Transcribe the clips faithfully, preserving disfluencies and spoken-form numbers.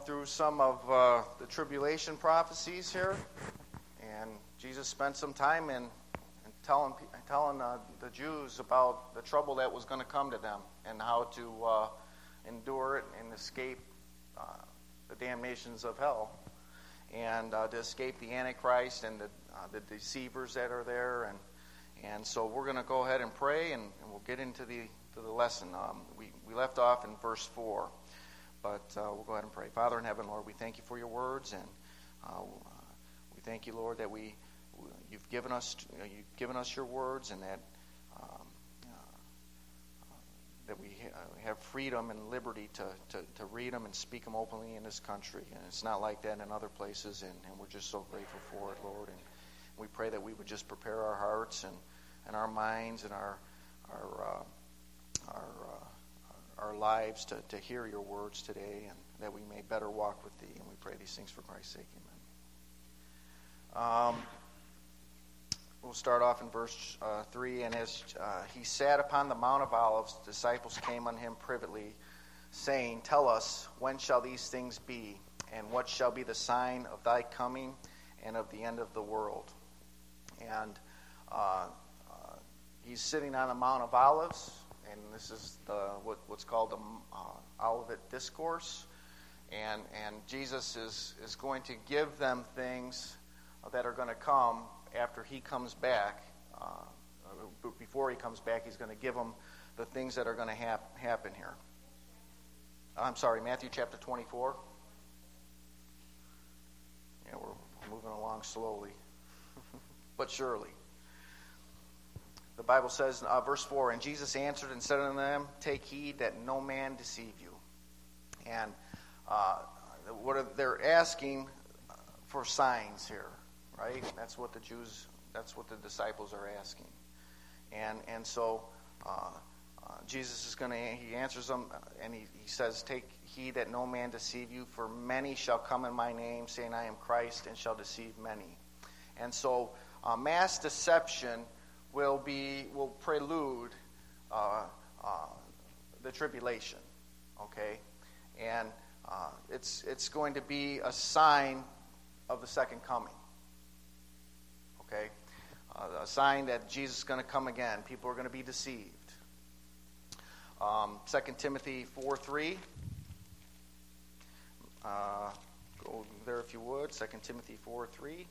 through some of uh, the tribulation prophecies here, and Jesus spent some time in, in telling telling uh, the Jews about the trouble that was going to come to them and how to uh, endure it and escape uh, the damnations of hell, and uh, to escape the Antichrist and the, uh, the deceivers that are there. And and so we're going to go ahead and pray, and, and we'll get into the to the lesson. Um, we, we left off in verse four. But uh, we'll go ahead and pray. Father in heaven, Lord, we thank you for your words, and uh, we thank you, Lord, that we you've given us you've given us your words, and that um, uh, that we ha- have freedom and liberty to, to, to read them and speak them openly in this country. And it's not like that in other places, and, and we're just so grateful for it, Lord. And we pray that we would just prepare our hearts and, and our minds and our our uh, our uh, our lives to, to hear your words today, and that we may better walk with thee. And we pray these things for Christ's sake. Amen. Um, we'll start off in verse uh, three. And as uh, he sat upon the Mount of Olives, the disciples came unto him privately, saying, Tell us, when shall these things be? And what shall be the sign of thy coming and of the end of the world? And uh, uh, he's sitting on the Mount of Olives. And this is the what, what's called the uh, Olivet Discourse, and and Jesus is is going to give them things that are going to come after he comes back. Uh, before he comes back, he's going to give them the things that are going to hap- happen here. I'm sorry, Matthew chapter twenty-four. Yeah, we're moving along slowly, but surely. The Bible says, uh, verse four, And Jesus answered and said unto them, Take heed that no man deceive you. And uh, what are, they're asking for signs here, right? That's what the Jews, that's what the disciples are asking. And and so uh, uh, Jesus is going to, he answers them, and he, he says, Take heed that no man deceive you, for many shall come in my name, saying, I am Christ, and shall deceive many. And so uh, mass deception will be will prelude uh, uh, the tribulation, okay, and uh, it's it's going to be a sign of the second coming, okay, uh, a sign that Jesus is going to come again. People are going to be deceived. Um, Second Timothy four three. Uh, go there if you would. Second Timothy four three.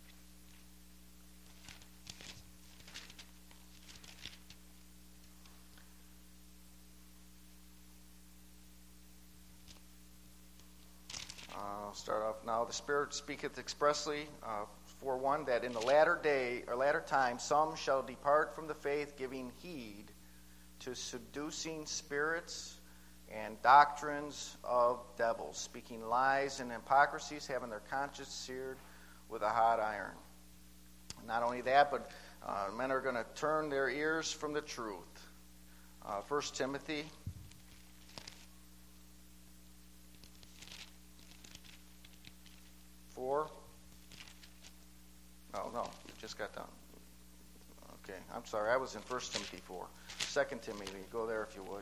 I'll start off now. The Spirit speaketh expressly, uh, for one, that in the latter day or latter time some shall depart from the faith, giving heed to seducing spirits and doctrines of devils, speaking lies and hypocrisies, having their conscience seared with a hot iron. Not only that, but uh, men are going to turn their ears from the truth. Uh, First Timothy. Four. Oh, no, we just got done. Okay, I'm sorry. I was in First Timothy four. Second Timothy, go there if you would.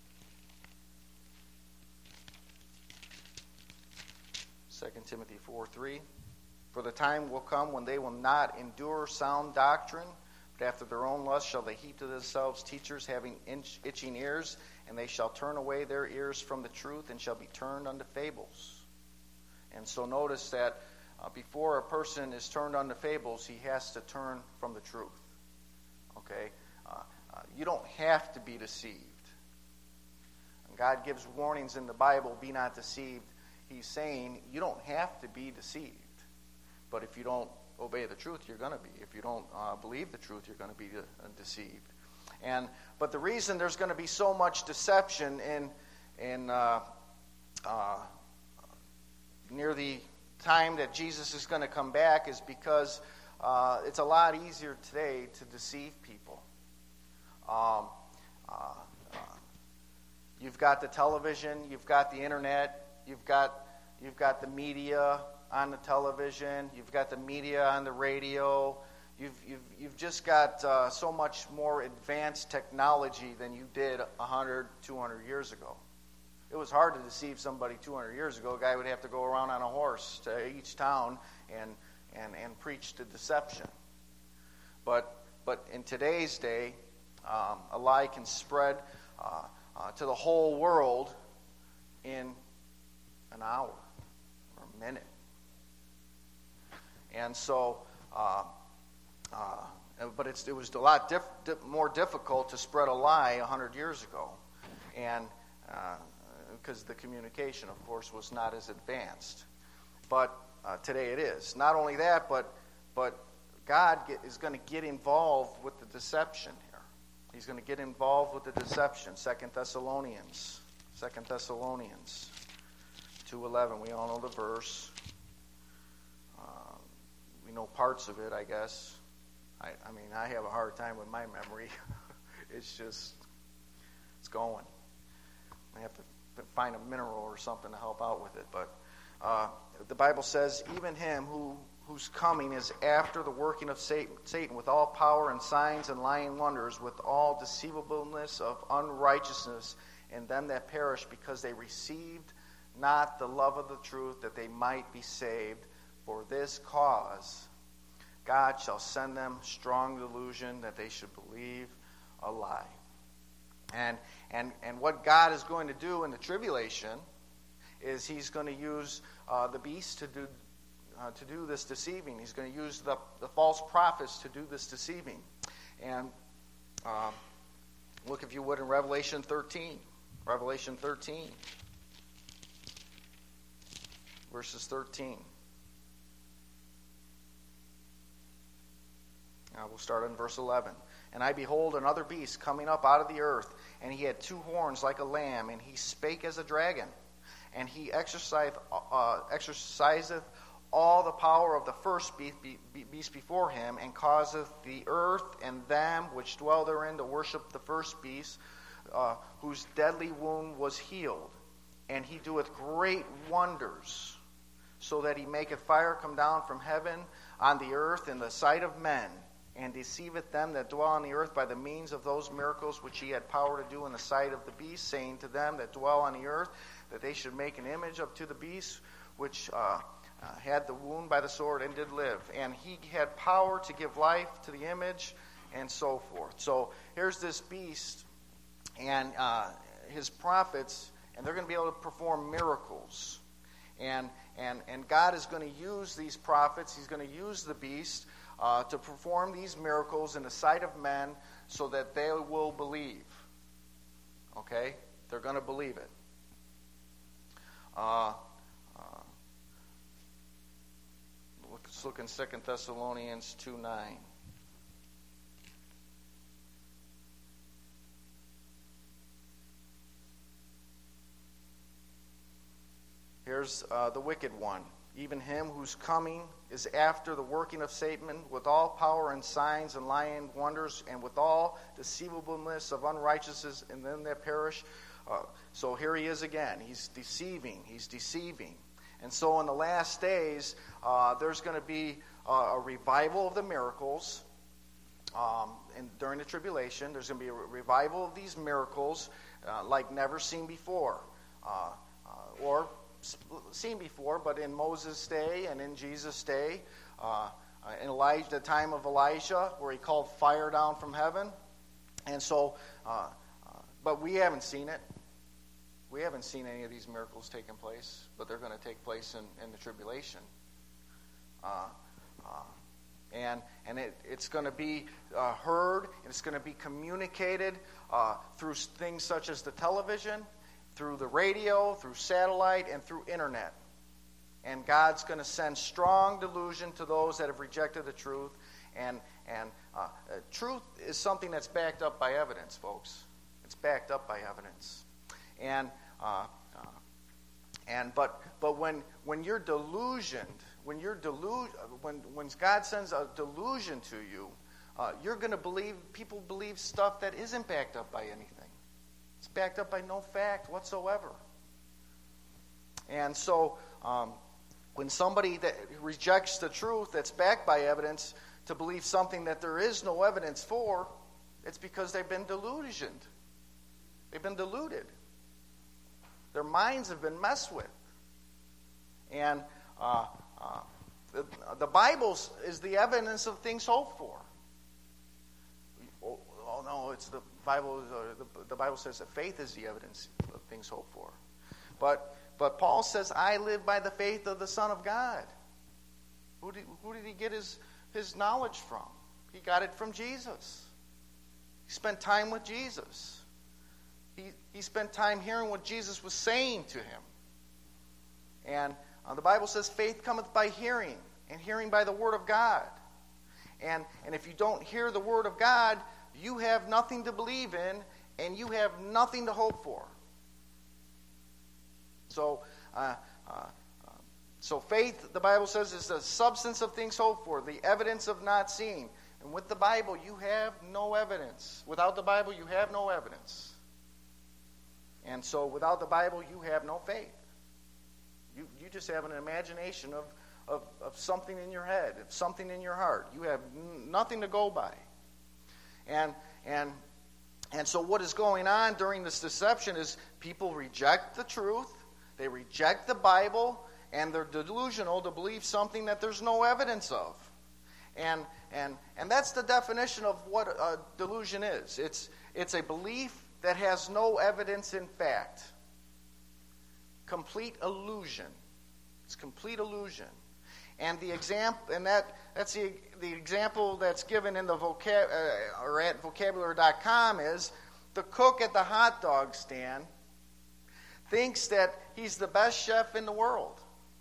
Second Timothy four three. For the time will come when they will not endure sound doctrine, but after their own lust shall they heap to themselves teachers having itching ears, and they shall turn away their ears from the truth and shall be turned unto fables. And so notice that uh, before a person is turned unto fables, he has to turn from the truth. Okay? Uh, uh, you don't have to be deceived. And God gives warnings in the Bible, be not deceived. He's saying you don't have to be deceived. But if you don't obey the truth, you're going to be. If you don't uh, believe the truth, you're going to be uh, deceived. And But the reason there's going to be so much deception in, in uh, uh, near the time that Jesus is going to come back is because uh, it's a lot easier today to deceive people. Um, uh, uh, you've got the television, you've got the internet, you've got you've got the media on the television, you've got the media on the radio. You've you've you've just got uh, so much more advanced technology than you did one hundred, two hundred years ago. it was hard to deceive somebody two hundred years ago. A guy would have to go around on a horse to each town and and, and preach the deception. But but in today's day, um, a lie can spread uh, uh, to the whole world in an hour or a minute. And so, uh, uh, but it's, it was a lot diff, diff, more difficult to spread a lie one hundred years ago. And because uh, the communication, of course, was not as advanced. But uh, today it is. Not only that, but but God get, is going to get involved with the deception here. He's going to get involved with the deception. Second Thessalonians. Second Thessalonians two eleven. We all know the verse. Uh, we know parts of it, I guess. I, I mean, I have a hard time with my memory. It's just, it's going. I have to find a mineral or something to help out with it. But uh, the Bible says, even him who whose coming is after the working of Satan, Satan with all power and signs and lying wonders, with all deceivableness of unrighteousness in them that perish, because they received not the love of the truth, that they might be saved. For this cause God shall send them strong delusion, that they should believe a lie. And and and what God is going to do in the tribulation is He's going to use uh, the beast to do uh, to do this deceiving. He's going to use the the false prophets to do this deceiving. And um, look, if you would, in Revelation thirteen, Revelation thirteen, verses thirteen. Now we'll start in verse eleven. And I behold another beast coming up out of the earth, and he had two horns like a lamb, and he spake as a dragon. And he exerciseth, uh, exerciseth all the power of the first beast, be, beast before him, and causeth the earth and them which dwell therein to worship the first beast, uh, whose deadly wound was healed. And he doeth great wonders, so that he maketh fire come down from heaven on the earth in the sight of men, and deceiveth them that dwell on the earth by the means of those miracles which he had power to do in the sight of the beast, saying to them that dwell on the earth that they should make an image up to the beast, which uh, uh, had the wound by the sword and did live. And he had power to give life to the image, and so forth. So here's this beast and uh, his prophets, and they're going to be able to perform miracles. And and and God is going to use these prophets. He's going to use the beast Uh, to perform these miracles in the sight of men, so that they will believe. Okay? They're going to believe it. Uh, uh, let's look in Second Thessalonians two nine. Here's uh, the wicked one. Even him whose coming is after the working of Satan, with all power and signs and lying wonders, and with all deceivableness of unrighteousness in them that perish. Uh, so here he is again. He's deceiving. He's deceiving. And so in the last days, uh, there's going to be uh, a revival of the miracles. Um, and during the tribulation, there's going to be a revival of these miracles uh, like never seen before. Uh, uh, or... seen before, but in Moses' day and in Jesus' day, uh, in Elijah, the time of Elijah, where he called fire down from heaven. And so, uh, uh, but we haven't seen it. We haven't seen any of these miracles taking place, but they're going to take place in, in the tribulation. Uh, uh, and and it, it's going to be uh, heard, and it's going to be communicated uh, through things such as the television, through the radio, through satellite, and through internet. And God's going to send strong delusion to those that have rejected the truth. And and uh, uh, truth is something that's backed up by evidence, folks. It's backed up by evidence. And uh, uh, and but but when when you're delusioned, when you're delu- when when God sends a delusion to you, uh, you're going to believe people believe stuff that isn't backed up by anything. It's backed up by no fact whatsoever. And so, um, when somebody that rejects the truth that's backed by evidence to believe something that there is no evidence for, it's because they've been delusioned. They've been deluded. Their minds have been messed with. And uh, uh, the, the Bible is the evidence of things hoped for. Oh, oh no, it's the Bible. Uh, the, the Bible says that faith is the evidence of things hoped for. But but Paul says, "I live by the faith of the Son of God." Who did, who did he get his, his knowledge from? He got it from Jesus. He spent time with Jesus. He, he spent time hearing what Jesus was saying to him. And uh, the Bible says faith cometh by hearing, and hearing by the Word of God. And, and if you don't hear the Word of God, you have nothing to believe in, and you have nothing to hope for. So, uh, uh, So faith, the Bible says, is the substance of things hoped for, the evidence of not seen. And with the Bible, you have no evidence. Without the Bible, you have no evidence. And so without the Bible, you have no faith. You, you just have an imagination of, of, of something in your head, of something in your heart. You have n- nothing to go by. And, and, and so what is going on during this deception is people reject the truth. They reject the Bible. And they're delusional to believe something that there's no evidence of. And and and that's the definition of what a delusion is. It's it's a belief that has no evidence in fact. Complete illusion. It's complete illusion. And the example and that that's the the example that's given in the vocab uh, or at vocabulary dot com is the cook at the hot dog stand thinks that he's the best chef in the world.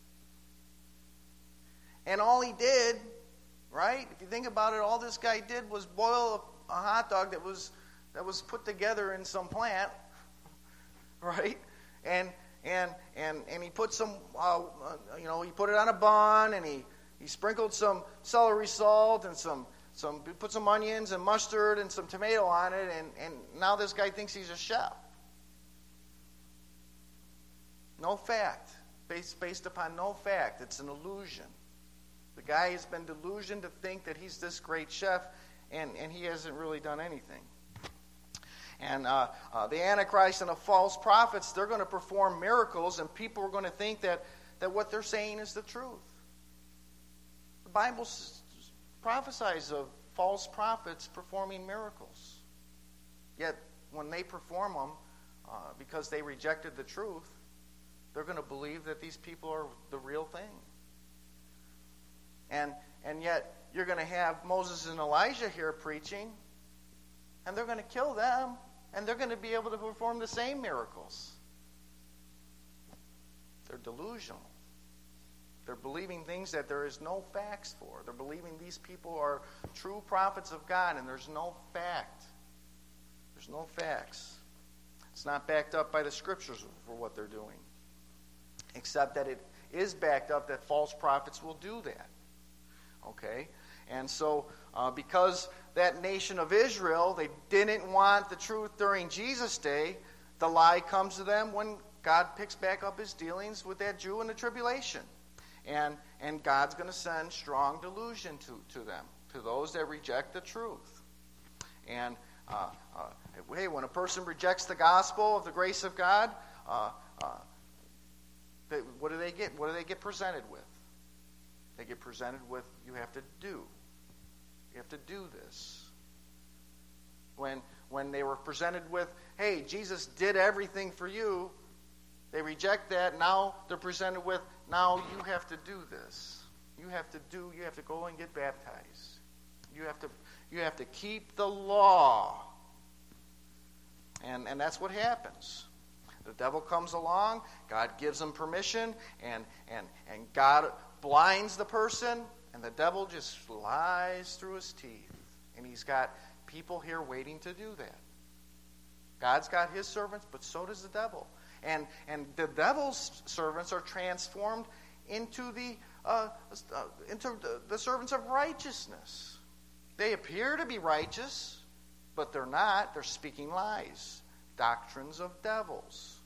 And all he did, right? If you think about it, all this guy did was boil a, a hot dog that was that was put together in some plant, right? And and and and he put some, uh, uh, you know, he put it on a bun, and he, he sprinkled some celery salt and some some put some onions and mustard and some tomato on it, and and now this guy thinks he's a chef. No fact, based based upon no fact. It's an illusion. The guy has been delusioned to think that he's this great chef, and, and he hasn't really done anything. And uh, uh, the Antichrist and the false prophets, they're going to perform miracles, and people are going to think that, that what they're saying is the truth. The Bible s- prophesies of false prophets performing miracles. Yet, when they perform them, uh, because they rejected the truth, they're going to believe that these people are the real thing. And and yet you're going to have Moses and Elijah here preaching, and they're going to kill them, and they're going to be able to perform the same miracles. They're delusional. They're believing things that there is no facts for. They're believing these people are true prophets of God, and there's no fact. There's no facts. It's not backed up by the Scriptures for what they're doing, except that it is backed up that false prophets will do that. Okay, and so uh, because that nation of Israel, they didn't want the truth during Jesus' day, the lie comes to them when God picks back up his dealings with that Jew in the tribulation. And and God's going to send strong delusion to, to them, to those that reject the truth. And uh, uh, hey, when a person rejects the gospel of the grace of God, uh, uh, they, what do they get? What do they get presented with? They get presented with, you have to do. You have to do this. When when they were presented with, hey, Jesus did everything for you, they reject that. Now they're presented with, now you have to do this. You have to do, you have to go and get baptized. You have to you have to keep the law. And and that's what happens. The devil comes along, God gives him permission, and and and God blinds the person, and the devil just lies through his teeth. And he's got people here waiting to do that. God's got his servants, but so does the devil. And and the devil's servants are transformed into the uh, uh, into the, the servants of righteousness. They appear to be righteous, but they're not. They're speaking lies. Doctrines of devils.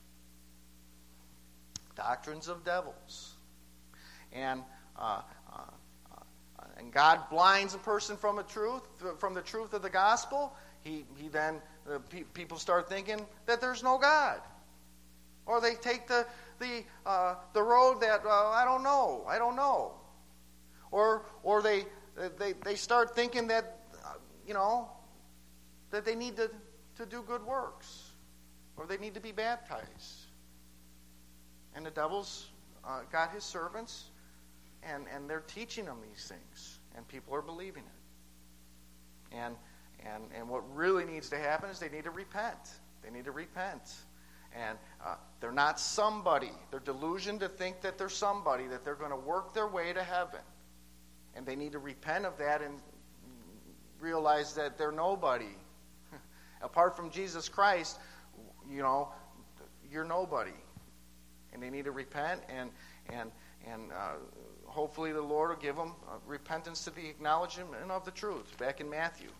Doctrines of devils. And uh, uh, uh, and God blinds a person from the truth, from the truth of the gospel. He he then uh, pe- people start thinking that there's no God. Or they take the the uh, the road that uh, I don't know, I don't know. Or or they they they start thinking that uh, you know that they need to, to do good works, or they need to be baptized. And the devil's uh, got his servants, and and they're teaching them these things, and people are believing it. And and and what really needs to happen is they need to repent. They need to repent. And uh, they're not somebody. They're delusioned to think that they're somebody, that they're going to work their way to heaven. And they need to repent of that and realize that they're nobody. Apart from Jesus Christ, you know, you're nobody. And they need to repent, and and and uh, hopefully the Lord will give them uh, repentance to the acknowledgement of the truth. Back in Matthew.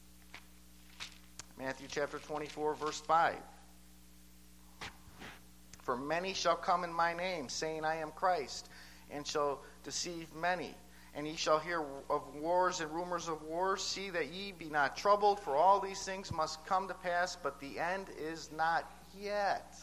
Matthew chapter twenty-four, verse five. For many shall come in my name, saying, I am Christ, and shall deceive many. And ye shall hear of wars and rumors of wars. See that ye be not troubled, for all these things must come to pass, but the end is not yet.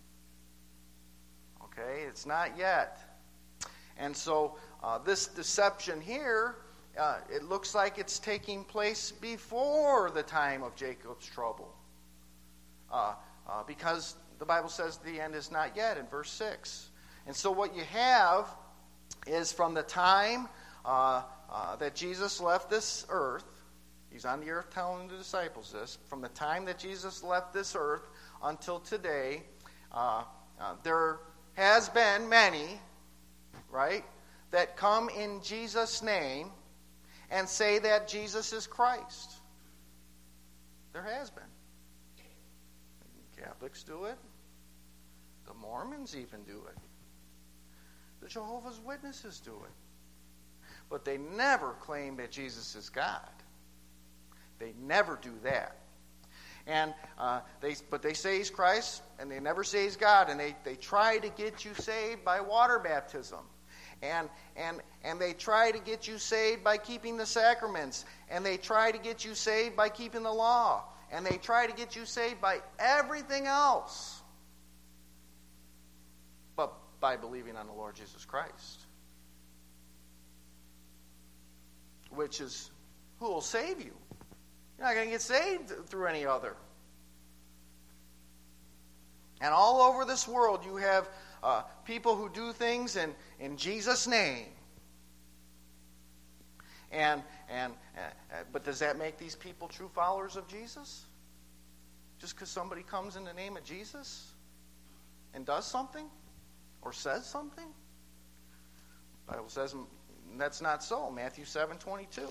Okay, it's not yet. And so uh, this deception here, uh, it looks like it's taking place before the time of Jacob's trouble. Uh, uh, because the Bible says the end is not yet in verse six. And so what you have is from the time uh, uh, that Jesus left this earth, he's on the earth telling the disciples this, from the time that Jesus left this earth until today, uh, uh, there has been many, right, that come in Jesus' name and say that Jesus is Christ. There has been. Catholics do it. The Mormons even do it. The Jehovah's Witnesses do it. But they never claim that Jesus is God. They never do that. And uh, they, but they say he's Christ, and they never say he's God. And they, they try to get you saved by water baptism. And, and, and they try to get you saved by keeping the sacraments. And they try to get you saved by keeping the law. And they try to get you saved by everything else, but by believing on the Lord Jesus Christ. Which is, who will save you? You're not going to get saved through any other. And all over this world you have uh, people who do things in, in Jesus' name. And and uh, but does that make these people true followers of Jesus? Just because somebody comes in the name of Jesus and does something or says something? The Bible says that's not so. Matthew seven twenty-two.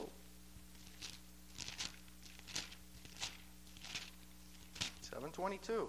seven twenty-two.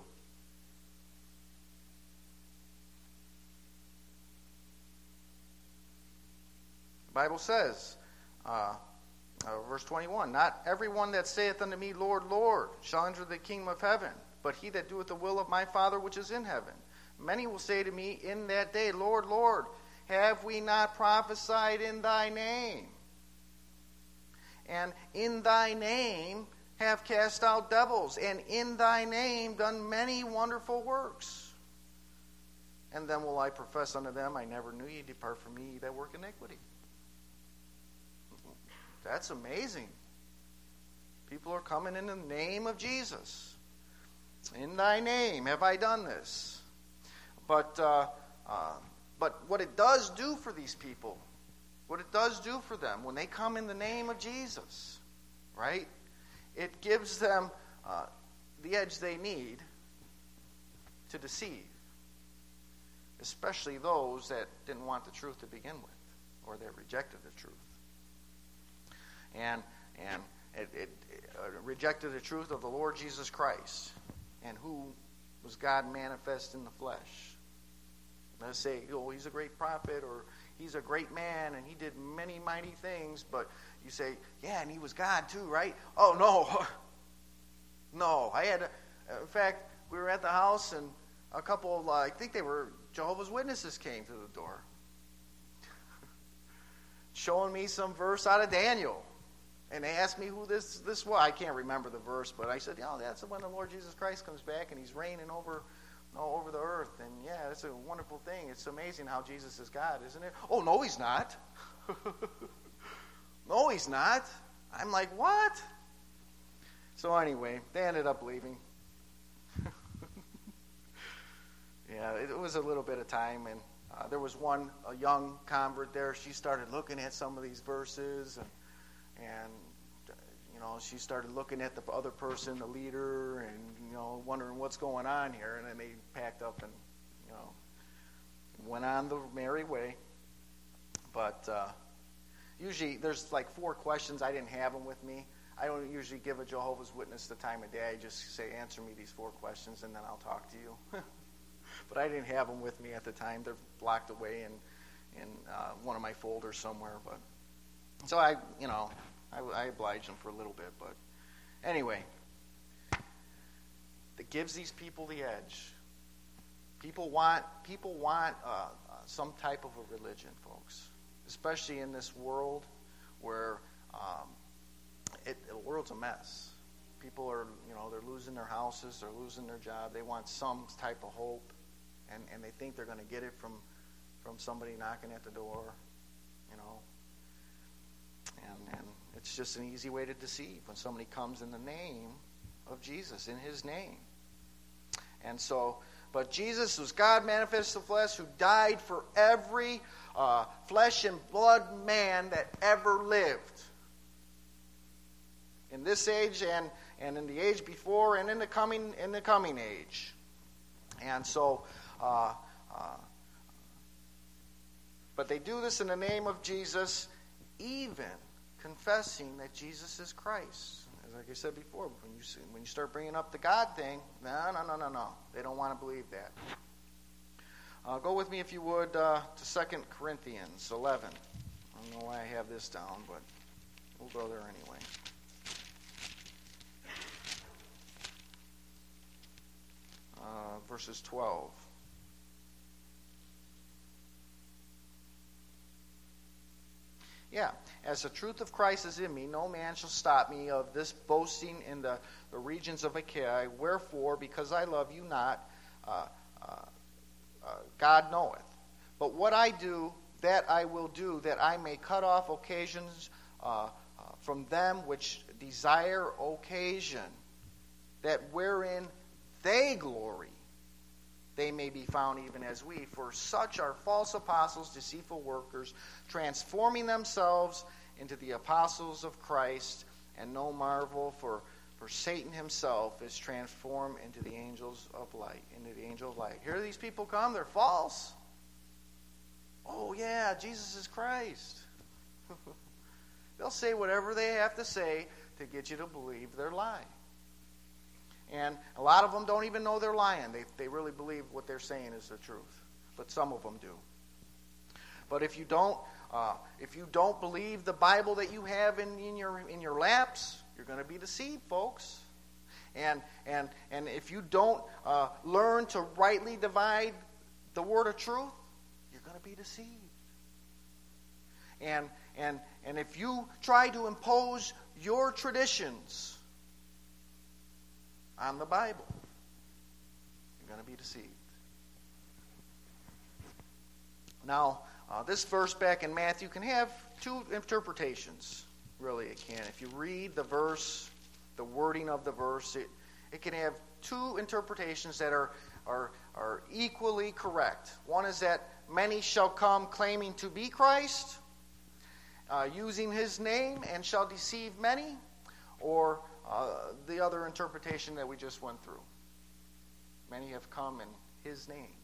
The Bible says, uh, uh, verse twenty-one, not everyone that saith unto me, Lord, Lord, shall enter the kingdom of heaven, but he that doeth the will of my Father which is in heaven. Many will say to me in that day, Lord, Lord, have we not prophesied in thy name? And in thy name have cast out devils, and in thy name done many wonderful works. And then will I profess unto them, I never knew you, depart from me, ye that work iniquity. That's amazing. People are coming in the name of Jesus. In thy name have I done this. But uh, uh, but what it does do for these people, what it does do for them when they come in the name of Jesus, right? It gives them uh, the edge they need to deceive, especially those that didn't want the truth to begin with, or that rejected the truth. And and it, it, it uh, rejected the truth of the Lord Jesus Christ, and who was God manifest in the flesh. They say, oh, he's a great prophet, or he's a great man, and he did many mighty things. But you say, yeah, and he was God too, right? Oh, no. No. I had, a, in fact, we were at the house, and a couple, of, uh, I think they were Jehovah's Witnesses came to the door. Showing me some verse out of Daniel. And they asked me who this, this was. I can't remember the verse, but I said, oh, that's when the Lord Jesus Christ comes back, and he's reigning over no, over the earth. And yeah, it's a wonderful thing. It's amazing how Jesus is God, isn't it? Oh, no, he's not. No, he's not. I'm like, what? So anyway, they ended up leaving. Yeah, it was a little bit of time, and uh, there was one, a young convert there. She started looking at some of these verses, and, and you know, she started looking at the other person, the leader, and, you know, wondering what's going on here. And then they packed up and, you know, went on the merry way. But uh, usually there's like four questions. I didn't have them with me. I don't usually give a Jehovah's Witness the time of day. I just say, answer me these four questions, and then I'll talk to you. But I didn't have them with me at the time. They're blocked away in, in uh, one of my folders somewhere. But so I, you know, I, I oblige them for a little bit. But anyway, that gives these people the edge. People want people want uh, uh, some type of a religion, folks, especially in this world where um, it, the world's a mess. People are, you know, they're losing their houses, they're losing their job. They want some type of hope, and, and they think they're going to get it from from somebody knocking at the door, you know. And, and it's just an easy way to deceive when somebody comes in the name of Jesus, in his name. And so, but Jesus was God manifested in the flesh, who died for every uh, flesh and blood man that ever lived. In this age and, and in the age before and in the coming in the coming age. And so uh, uh, but they do this in the name of Jesus, even confessing that Jesus is Christ. As like I said before, when you when you start bringing up the God thing, no, no, no, no, no. They don't want to believe that. Uh, go with me, if you would, uh, to Second Corinthians eleven. I don't know why I have this down, but we'll go there anyway. Uh, verses twelve. Yeah, as the truth of Christ is in me, no man shall stop me of this boasting in the, the regions of Achaia. Wherefore, because I love you not, uh, uh, uh, God knoweth. But what I do, that I will do, that I may cut off occasions uh, uh, from them which desire occasion, that wherein they glory, they may be found even as we. For such are false apostles, deceitful workers, transforming themselves into the apostles of Christ. And no marvel, for, for Satan himself is transformed into the angels of light, into the angel of light. Here these people come, they're false. Oh yeah, Jesus is Christ. They'll say whatever they have to say to get you to believe their lie. And a lot of them don't even know they're lying. They they really believe what they're saying is the truth. But some of them do. But if you don't, uh, if you don't believe the Bible that you have in, in your in your laps, you're going to be deceived, folks. And and and if you don't uh, learn to rightly divide the word of truth, you're going to be deceived. And and and if you try to impose your traditions on the Bible, you're going to be deceived. Now, uh, this verse back in Matthew can have two interpretations. Really, it can. If you read the verse, the wording of the verse, it, it can have two interpretations that are, are, are equally correct. One is that many shall come claiming to be Christ, uh, using his name, and shall deceive many, or Uh, the other interpretation that we just went through. Many have come in his name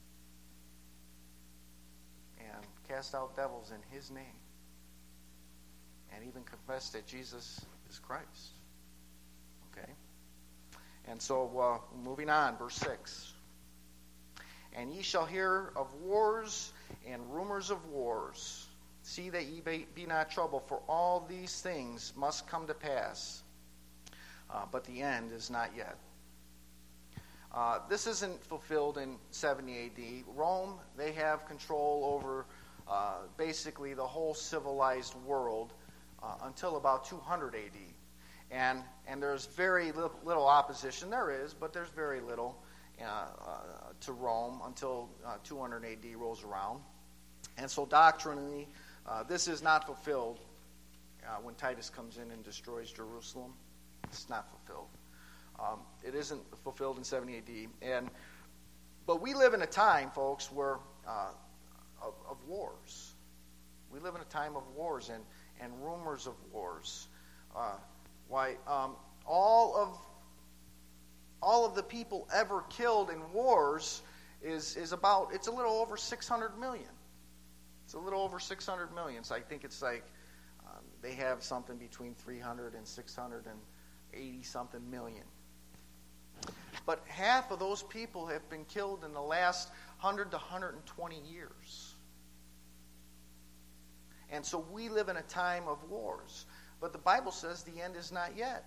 and cast out devils in his name and even confessed that Jesus is Christ. Okay? And so, uh, moving on, verse six. And ye shall hear of wars and rumors of wars. See that ye be not troubled, for all these things must come to pass. Uh, but the end is not yet. Uh, this isn't fulfilled in seventy A D. Rome, they have control over uh, basically the whole civilized world uh, until about two hundred A D. And and there's very little, little opposition. There is, but there's very little. Uh, uh, to Rome until uh, two hundred A D rolls around. And so doctrinally, uh, this is not fulfilled uh, when Titus comes in and destroys Jerusalem. It's not fulfilled. Um, it isn't fulfilled in seventy A D. And but we live in a time, folks, where uh, of, of wars. We live in a time of wars and, and rumors of wars. Uh, why um, all of all of the people ever killed in wars is is about it's a little over six hundred million. It's a little over six hundred million. So I think it's like um, they have something between three hundred and six hundred eighty something million. But half of those people have been killed in the last one hundred to one hundred twenty years. And so we live in a time of wars. But the Bible says the end is not yet.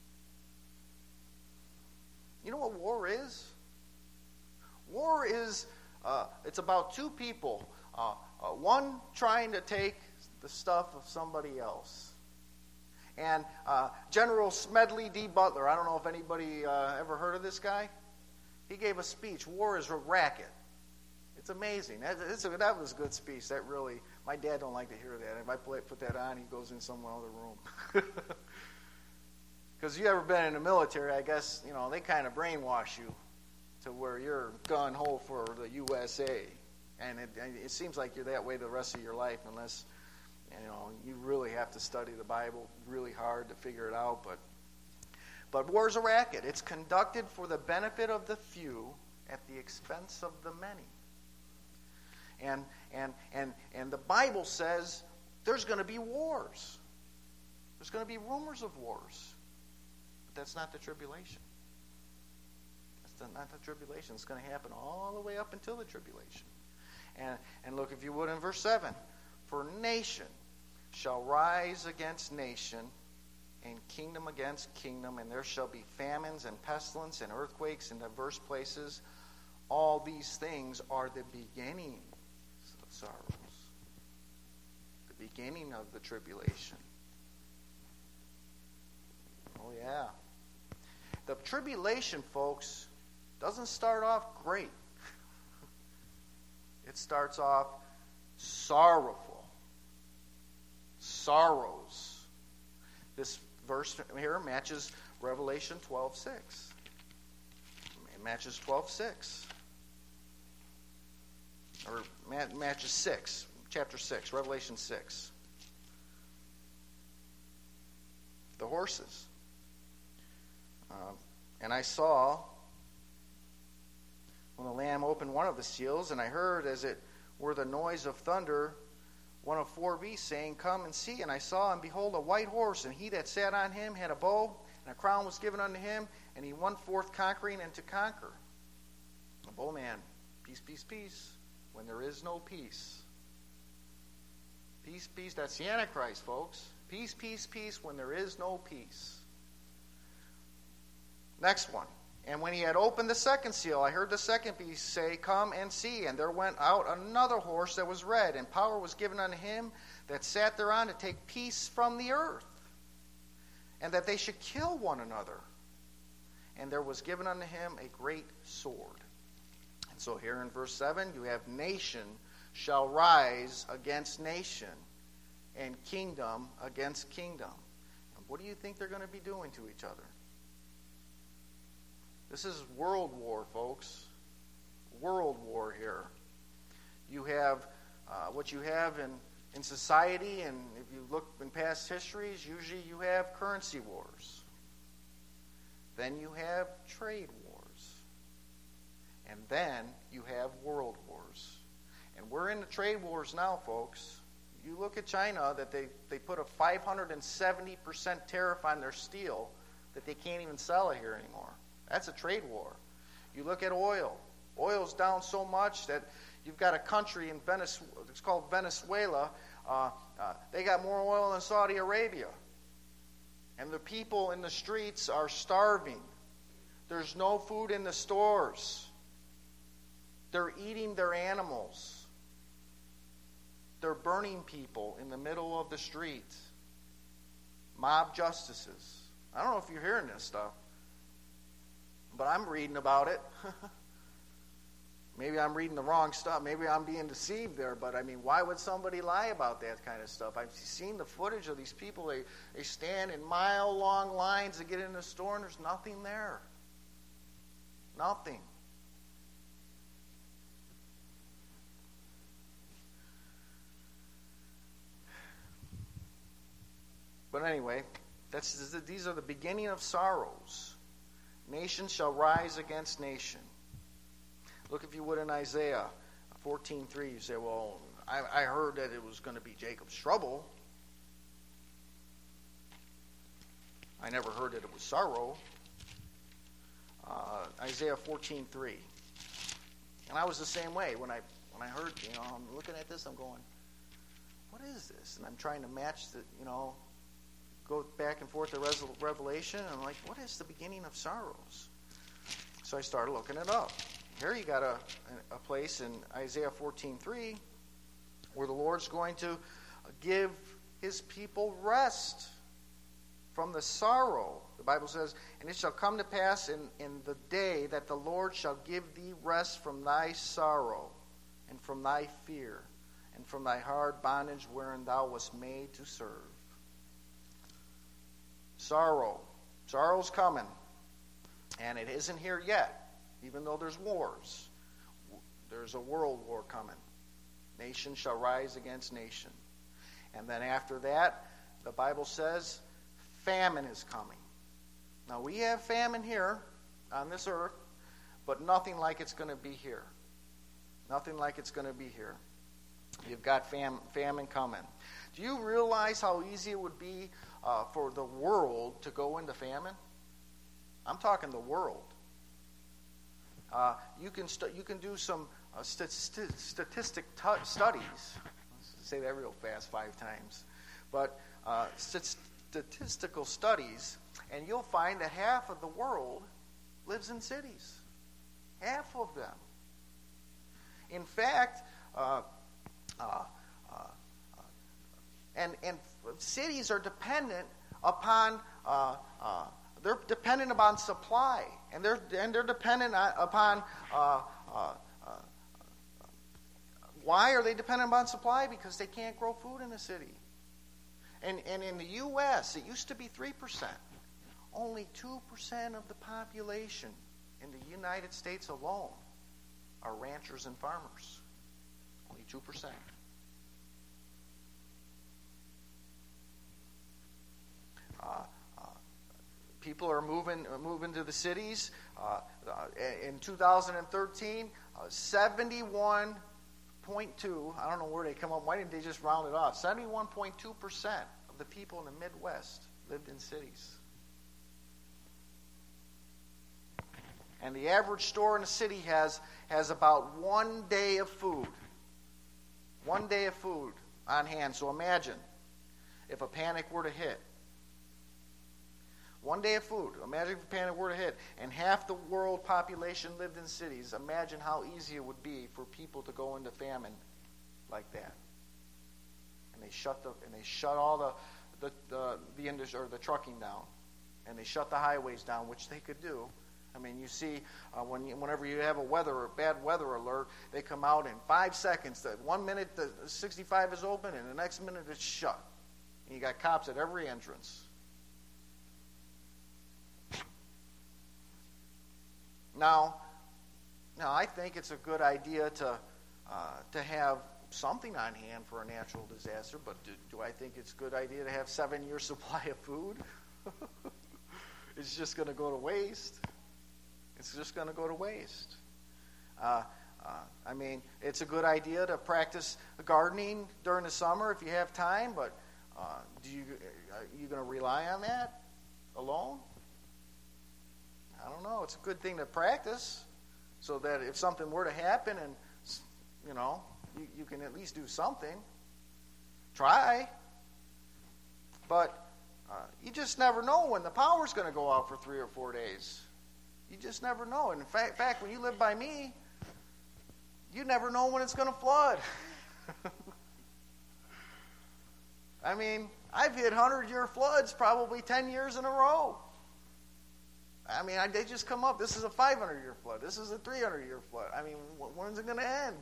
You know what war is? War is, uh, it's about two people. Uh, uh, one trying to take the stuff of somebody else. And uh, General Smedley D. Butler, I don't know if anybody uh, ever heard of this guy. He gave a speech, War is a Racket. It's amazing. That, it's a, that was a good speech. That really, my dad don't like to hear that. If I play, put that on, he goes in some other room. Because you ever been in the military, I guess, you know, they kind of brainwash you to where you're gung-ho for the U S A. And it, it seems like you're that way the rest of your life unless, you know, you really have to study the Bible really hard to figure it out. But, but war's a racket. It's conducted for the benefit of the few at the expense of the many. And, and, and, and the Bible says there's going to be wars. There's going to be rumors of wars. But that's not the tribulation. That's not the tribulation. It's going to happen all the way up until the tribulation. And, and look, if you would, in verse seven. For nation shall rise against nation, and kingdom against kingdom, and there shall be famines and pestilence and earthquakes in diverse places. All these things are the beginning of sorrows. The beginning of the tribulation. Oh, yeah. The tribulation, folks, doesn't start off great. It starts off sorrowful. Sorrows. This verse here matches Revelation twelve six. It matches twelve six. Or matches six. Chapter six, Revelation six. The horses. Uh, and I saw, when the Lamb opened one of the seals, and I heard, as it were the noise of thunder, one of four beasts saying, Come and see. And I saw, and behold, a white horse, and he that sat on him had a bow, and a crown was given unto him, and he went forth conquering and to conquer. The bowman, peace, peace, peace, when there is no peace. Peace, peace, that's the Antichrist, folks. Peace, peace, peace, when there is no peace. Next one. And when he had opened the second seal, I heard the second beast say, Come and see. And there went out another horse that was red, and power was given unto him that sat thereon to take peace from the earth, and that they should kill one another. And there was given unto him a great sword. And so here in verse seven, you have nation shall rise against nation, and kingdom against kingdom. And what do you think they're going to be doing to each other? This is world war, folks. World war here. You have uh, what you have in, in society, and if you look in past histories, usually you have currency wars. Then you have trade wars. And then you have world wars. And we're in the trade wars now, folks. You look at China, that they, they put a five hundred seventy percent tariff on their steel that they can't even sell it here anymore. That's a trade war. You look at oil. Oil's down so much that you've got a country in Venezuela, it's called Venezuela. Uh, uh, they got more oil than Saudi Arabia. And the people in the streets are starving. There's no food in the stores. They're eating their animals. They're burning people in the middle of the street. Mob justices. I don't know if you're hearing this stuff, but I'm reading about it. maybe I'm reading the wrong stuff. Maybe I'm being deceived there. But, I mean, why would somebody lie about that kind of stuff? I've seen the footage of these people. They, they stand in mile-long lines to get in the store, and there's nothing there. Nothing. But anyway, that's, these are the beginning of sorrows. Nation shall rise against nation. Look, if you would, in Isaiah fourteen three. You say, well, I, I heard that it was going to be Jacob's trouble. I never heard that it was sorrow. Uh, Isaiah fourteen three. And I was the same way. When I when I heard, you know, I'm looking at this, I'm going, what is this? And I'm trying to match the, you know, go back and forth to Revelation, and I'm like, what is the beginning of sorrows? So I started looking it up. Here you got a, a place in Isaiah fourteen three where the Lord's going to give his people rest from the sorrow. The Bible says, and it shall come to pass in, in the day that the Lord shall give thee rest from thy sorrow and from thy fear and from thy hard bondage wherein thou wast made to serve. Sorrow. Sorrow's coming. And it isn't here yet. Even though there's wars, there's a world war coming. Nation shall rise against nation. And then after that, the Bible says, famine is coming. Now, we have famine here on this earth, but nothing like it's going to be here. Nothing like it's going to be here. You've got fam- famine coming. Do you realize how easy it would be uh, for the world to go into famine? I'm talking the world. Uh, you can stu- you can do some uh, st- st- statistic t- studies. Let's say that real fast five times. But uh, st- statistical studies, and you'll find that half of the world lives in cities. Half of them. In fact, uh, uh, uh, and and cities are dependent upon. Uh, uh, They're dependent upon supply, and they're and they're dependent upon. Uh, uh, uh, why are they dependent upon supply? Because they can't grow food in the city. And and in the U S, it used to be three percent. Only two percent of the population in the United States alone are ranchers and farmers. Only two percent. Uh, People are moving moving to the cities. Uh, uh, in two thousand thirteen, uh, seventy-one point two, I don't know where they come up, why didn't they just round it off? seventy-one point two percent of the people in the Midwest lived in cities. And the average store in a city has, has about one day of food. One day of food on hand. So imagine if a panic were to hit. One day of food. Imagine if a panic were to hit, and half the world population lived in cities. Imagine how easy it would be for people to go into famine like that. And they shut the and they shut all the the the, the industry or the trucking down, and they shut the highways down, which they could do. I mean, you see, uh, when you, whenever you have a weather or bad weather alert, they come out in five seconds. The one minute the sixty-five is open, and the next minute it's shut. And you got cops at every entrance. Now, now I think it's a good idea to uh, to have something on hand for a natural disaster, but do, do I think it's a good idea to have seven years supply of food? It's just going to go to waste. It's just going to go to waste. Uh, uh, I mean, it's a good idea to practice gardening during the summer if you have time, but uh, do you are you going to rely on that alone? I don't know. It's a good thing to practice so that if something were to happen and, you know, you, you can at least do something. Try. But uh, you just never know when the power's going to go out for three or four days. You just never know. And in fact, fact when you live by me, you never know when it's going to flood. I mean, I've hit hundred-year floods probably ten years in a row. I mean, I, they just come up. This is a five hundred year flood. This is a three hundred year flood. I mean, when's it going to end?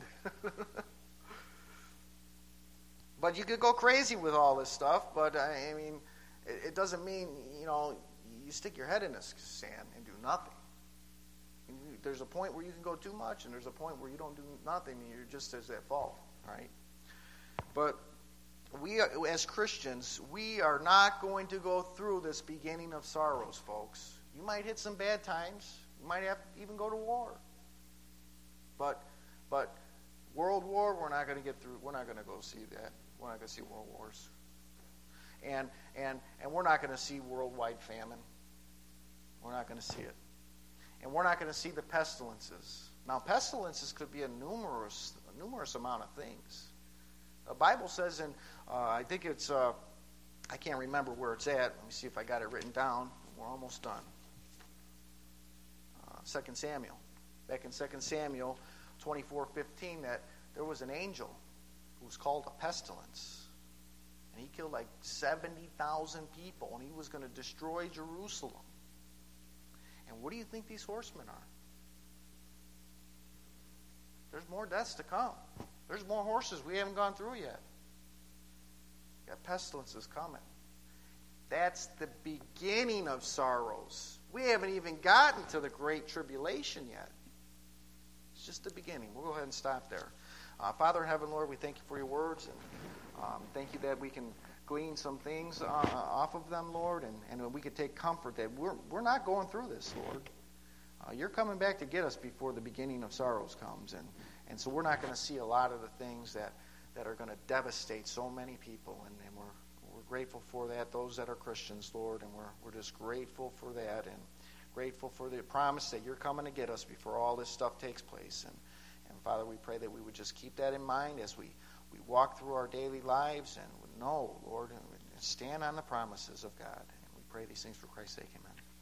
But you could go crazy with all this stuff. But, I, I mean, it, it doesn't mean, you know, you stick your head in the sand and do nothing. And you, there's a point where you can go too much, and there's a point where you don't do nothing, and you're just as at fault, right? But we, as Christians, we are not going to go through this beginning of sorrows, folks. You might hit some bad times. You might have to even go to war. But, but World War, we're not going to get through. We're not going to go see that. We're not going to see world wars. And and and we're not going to see worldwide famine. We're not going to see it. And we're not going to see the pestilences. Now, pestilences could be a numerous, a numerous amount of things. The Bible says in, uh, I think it's, uh, I can't remember where it's at. Let me see if I got it written down. We're almost done. Uh, Second Samuel. Back in Second Samuel twenty-four fifteen, that there was an angel who was called a pestilence. And he killed like seventy thousand people, and he was going to destroy Jerusalem. And what do you think these horsemen are? There's more deaths to come. There's more horses we haven't gone through yet. You got pestilences coming. That's the beginning of sorrows. We haven't even gotten to the Great Tribulation yet. It's just the beginning. We'll go ahead and stop there. Uh, Father in heaven, Lord, we thank you for your words. And um, thank you that we can glean some things uh, off of them, Lord, and, and we can take comfort that we're, we're not going through this, Lord. Uh, you're coming back to get us before the beginning of sorrows comes. And, and so we're not going to see a lot of the things that, that are going to devastate so many people. And, and we're, we're grateful for that, those that are Christians, Lord. And we're, we're just grateful for that and grateful for the promise that you're coming to get us before all this stuff takes place. And, and Father, we pray that we would just keep that in mind as we, we walk through our daily lives and would know, Lord, and stand on the promises of God. And we pray these things for Christ's sake. Amen.